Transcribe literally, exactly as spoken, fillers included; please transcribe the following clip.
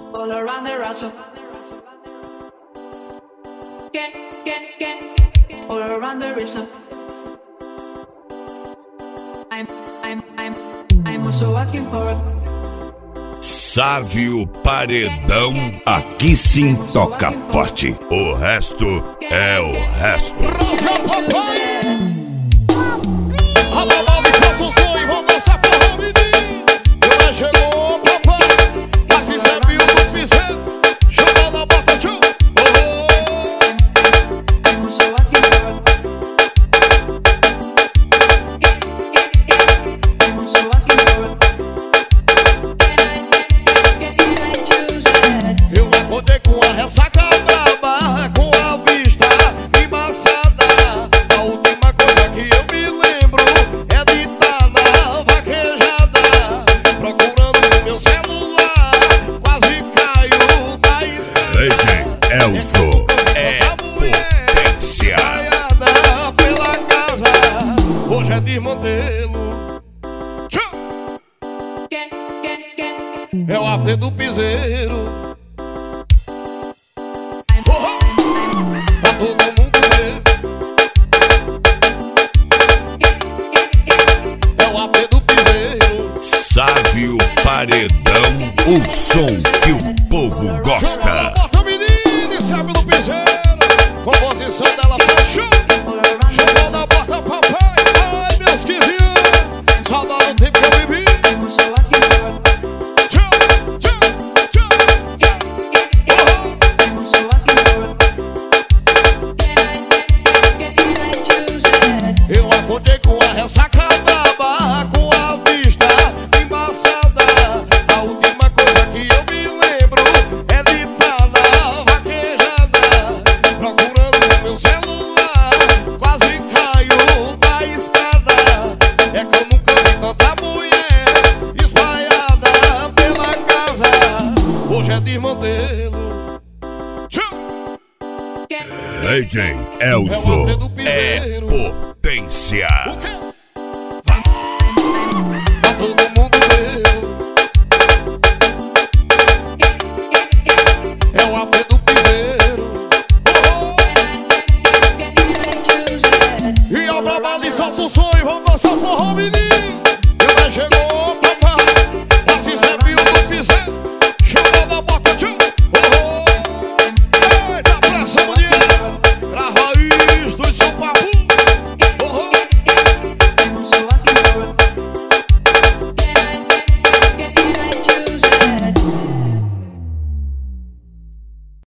all around the Russell. Get, get, get, all around the Russell. I'm, I'm, I'm, I'm also asking for it. Sávio Paredão, aqui sim toca forte. O resto é o resto. Elzo é potência. Pela casa, hoje é desmantelo. É o after do piseiro. Pra todo mundo ver. É o after do piseiro. Sávio Paredão, o som que o povo gosta. Sabe do piseiro, composição dela fechou. Chegou na porta, papai. Ai, meus quinze anos, saudade do tempo que eu vivi. Tchau, tchau, tchau, tchau. Eu acordei com a ressaca braba, com a vista embaçada. A última coisa que eu me lembro é de estar na desmantelo. D J Elzo é potência.